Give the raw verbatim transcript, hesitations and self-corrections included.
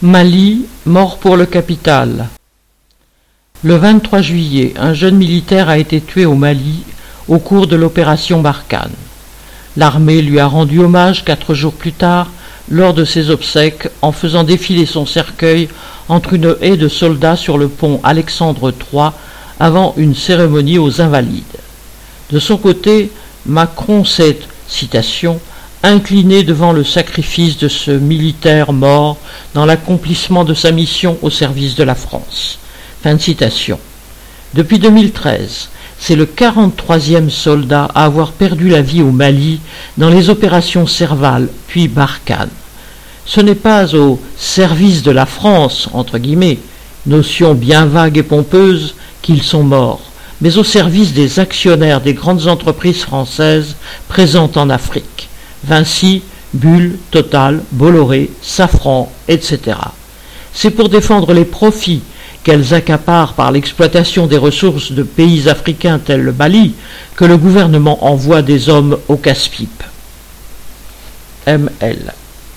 Mali, mort pour le capital. Le vingt-trois juillet, un jeune militaire a été tué au Mali au cours de l'opération Barkhane. L'armée lui a rendu hommage quatre jours plus tard lors de ses obsèques en faisant défiler son cercueil entre une haie de soldats sur le pont Alexandre trois avant une cérémonie aux Invalides. De son côté, Macron s'est, citation, incliné devant le sacrifice de ce militaire mort dans l'accomplissement de sa mission au service de la France. Fin de citation. Depuis deux mille treize, c'est le quarante-troisième soldat à avoir perdu la vie au Mali dans les opérations Serval puis Barkhane. Ce n'est pas au service de la France, entre guillemets, notion bien vague et pompeuse, qu'ils sont morts, mais au service des actionnaires des grandes entreprises françaises présentes en Afrique. Vinci, Bull, Total, Bolloré, Safran, et cetera. C'est pour défendre les profits qu'elles accaparent par l'exploitation des ressources de pays africains tels le Mali que le gouvernement envoie des hommes au casse-pipe. M L